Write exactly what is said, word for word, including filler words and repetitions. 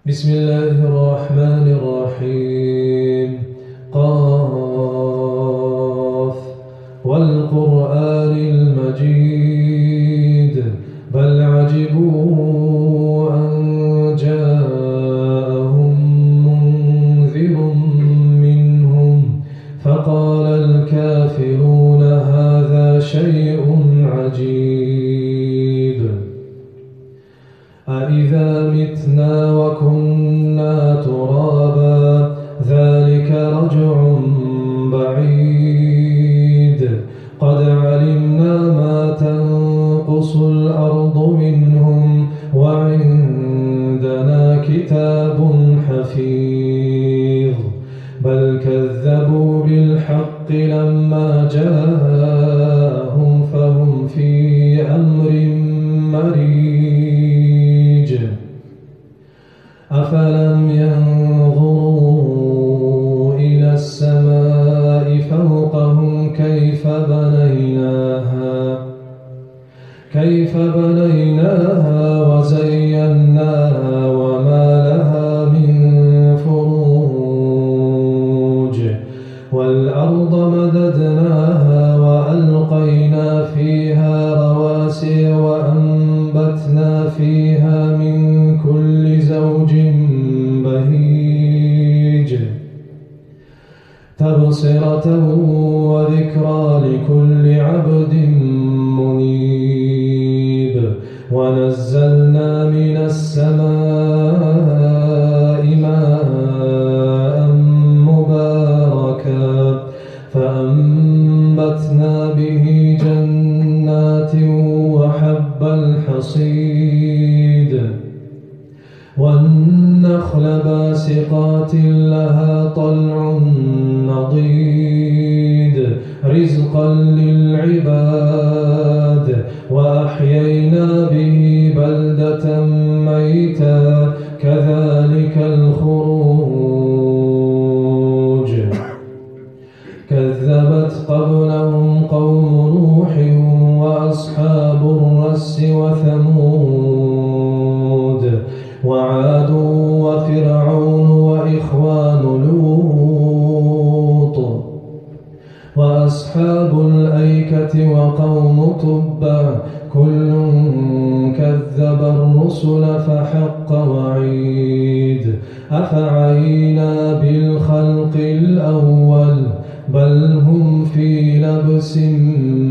بسم الله الرحمن الرحيم. قاف والقرآن المجيد بل عجبوا أن جاءهم منذر منهم فقال الكافرون هذا شيء عجيب. أإذا متنا وكنا ترابا ذلك رجع بعيد قد علمنا ما تنقص الأرض منهم وعندنا كتاب حفيظ بل كذبوا بالحق لما جاءهم فهم في أمر مريج. أفلم ينظروا إلى السماء فوقهم كيف بنيناها كيف بنيناها وزيناها وما لها من فروج والأرض مددناها وألقينا فيها رواسي وأنبتنا فيها من كل زوج بهيج تبصرة وذكرى لكل عبد منيب. ونزلنا من السماء ماء مباركا فأنبتنا به جنات وحب الحصيد والنخل باسقات لها طلع نضيد رزقا للعباد وأحيينا به بلدة ميتا كذلك الخروج. كذبت قبلهم قوم نوح وأصحاب الرس وثمود وعاد وفرعون وإخوان لوط وأصحاب الأيكة وقوم تبع كل كذب الرسل فحق وعيد. أفعينا بالخلق الأول بل هم في لبس